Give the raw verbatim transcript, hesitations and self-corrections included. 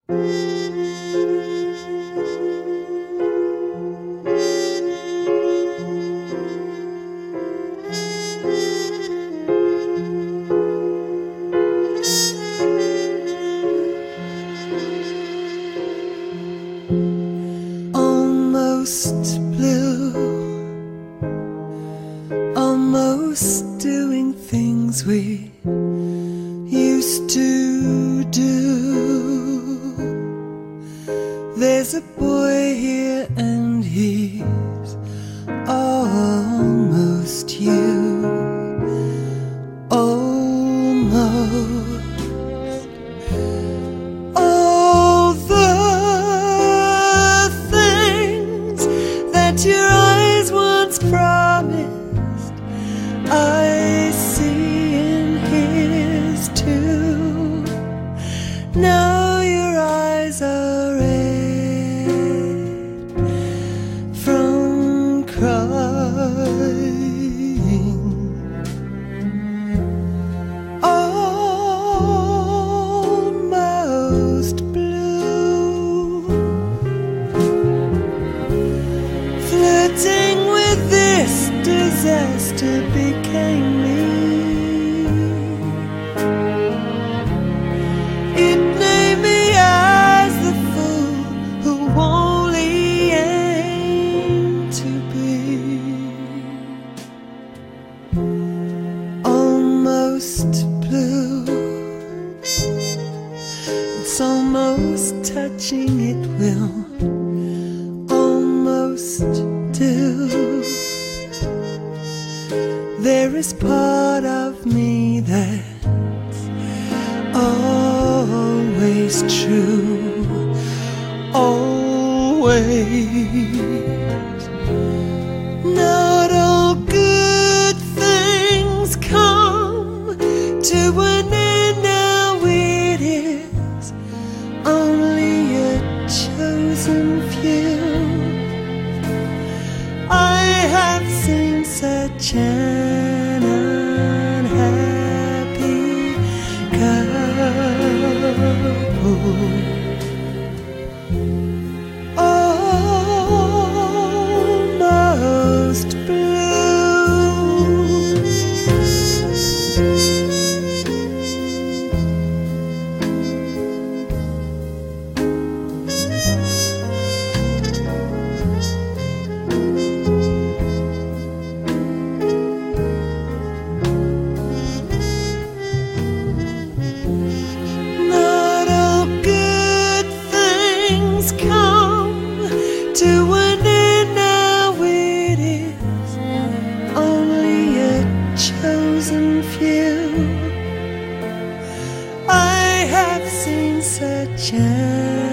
Almost blue, almost doing things we used to do. There's a boy here and he's almost you. Almost. All the things that your eyes once promised, I see in his too. Now your eyes are red from crying. Almost blue, flirting with this disaster became me. It named me as the fool who only aimed to be. Almost blue, it's almost touching, it will almost do. There is part of me that's always true, always. Not all good things come to an end. Now it is only a chosen few. I have seen such an unhappy couple. Almost not all good things come to an end. Now it is only a chosen few. I have seen such an